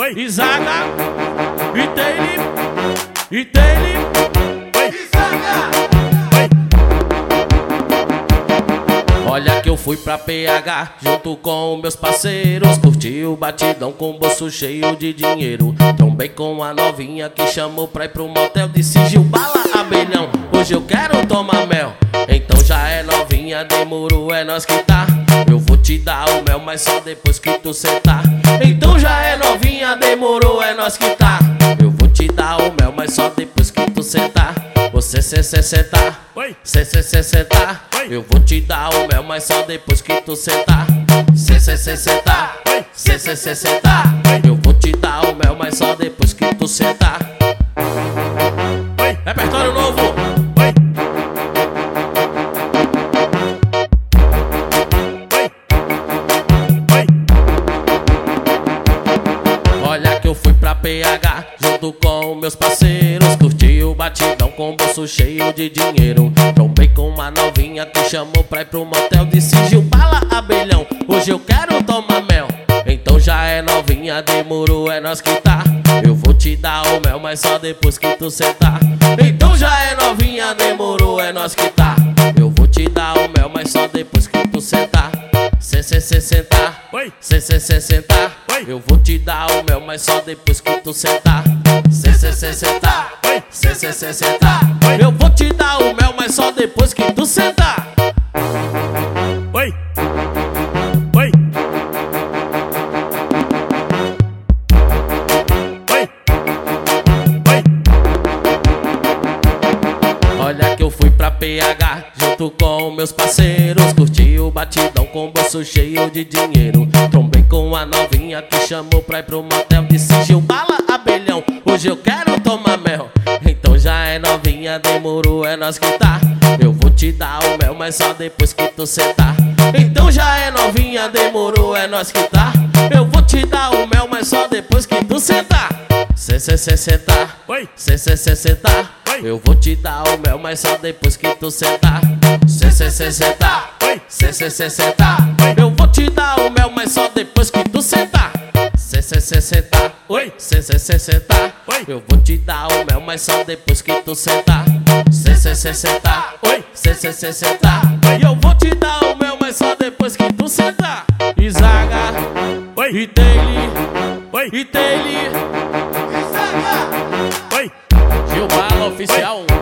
Izaga, e Taylor, olha que eu fui pra PH junto com meus parceiros. Curti o batidão com o bolso cheio de dinheiro. Trombei com a novinha que chamou pra ir pro motel. Disse: Gil, bala, abelhão, hoje eu quero tomar mel. Então já é novinha, demorou, é nós que tá. Eu vou te dar o mel, mas só depois que tu sentar. Então já é novinha, demorou, é nós que tá. Eu vou te dar o mel, mas só depois que tu sentar. Você sentar, sentar. Eu vou te dar o mel, mas só depois que tu sentar. Sentar, sentar. Eu vou te dar o mel, mas só depois que tu sentar. Repertório novo. Olha que eu fui pra PH junto com meus parceiros. Curti o batidão com o bolso cheio de dinheiro. Trombei com uma novinha que chamou pra ir pro motel. Disse: Gil, bala, abelhão, hoje eu quero tomar mel. Então já é novinha, demorou, é nós que tá. Eu vou te dar o mel, mas só depois que tu sentar. Então já é novinha, demorou, é nós que tá. Eu vou te dar o mel, mas só depois que tu sentar. Sentar, eu vou te dar o mel, mas só depois que tu sentar. Sentar, eu vou te dar o mel, mas só depois que tu sentar. Olha que eu fui pra PH junto com meus parceiros. Curti o batidão com o bolso cheio de dinheiro. Trombei com a novinha que chamou pra ir pro motel. Disse: Gil, bala, abelhão, hoje eu quero tomar mel. Então já é novinha, demorou, é nós que tá. Eu vou te dar o mel, mas só depois que tu sentar. Então já é novinha, demorou, é nós que tá. Eu vou te dar o mel, mas só depois que tu sentar. Sentar, eu vou te dar o mel, mas só depois que tu sentar. Sentar, eu vou te dar o mel, mas só depois que tu sentar. Sentar, eu vou te dar o mel, mas só depois que tu sentar. Sentar, eu vou te dar o mel, mas só depois que tu sentar. Izaga, e Taylor, Gil, bala oficial.